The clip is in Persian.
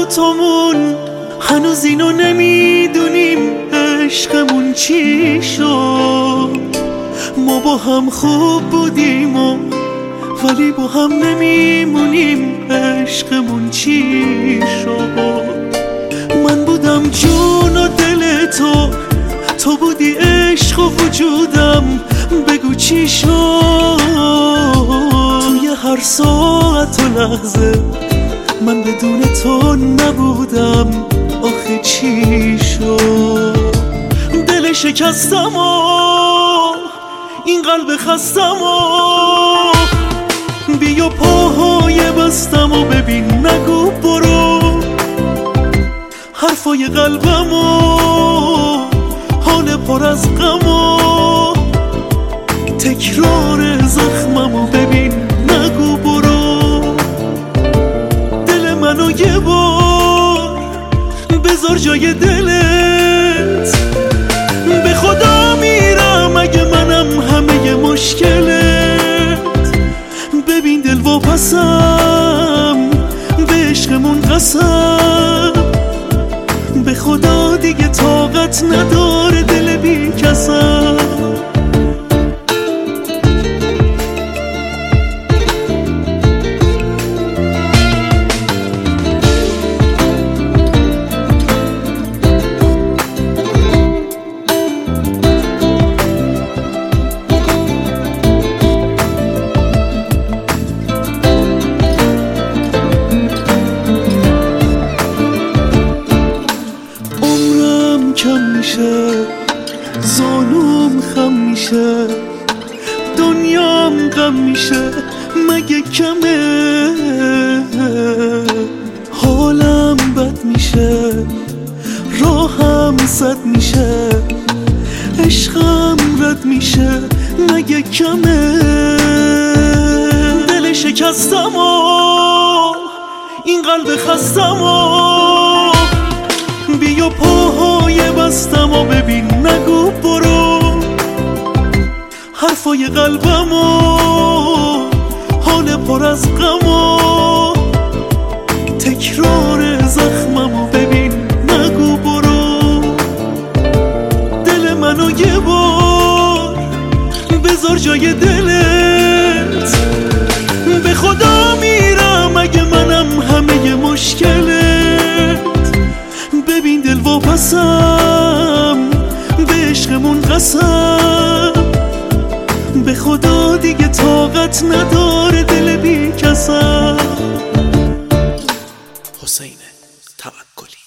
دوتامون هنوز اینو نمیدونیم عشقمون چی شد. ما با هم خوب بودیم ولی با هم نمیمونیم عشقمون چی شد. من بودم جون و دل تو بودی عشق و وجودم، بگو چی شد. توی هر ساعت و لحظه من بدون تو نبودم، آخه چی شد. دل شکستم و این قلب خستم و بیا پاهای بستم و ببین نگو برو. حرفای قلبم و حال پر از غم و تکرار زخمم و ببین نگو برو. دل منو یه بار بذار جای دلت، به خدا میرم اگه منم همه مشکلت. ببین دل واپسم به عشقمون قسم، به خدا دیگه طاقت نداره دل بی کسم. کم میشه زانوم خم میشه، دنیام غم میشه مگه کمه. حالم بد میشه راهم سد میشه، عشقم رد میشه مگه کمه. دل شکستم و این قلب خستم و بیا پاهای بستم و ببین نگو برو. حرفای قلبم و حال پر از غم و تکرار زخمم و ببین نگو برو. دل منو یه بار بذار جای دلت، به خدا میرم اگه منم همه مشکلت. ببین دل واپسم به عشقمون قسم، به خدا دیگه طاقت نداره دل بی کسم. حسین توکلی.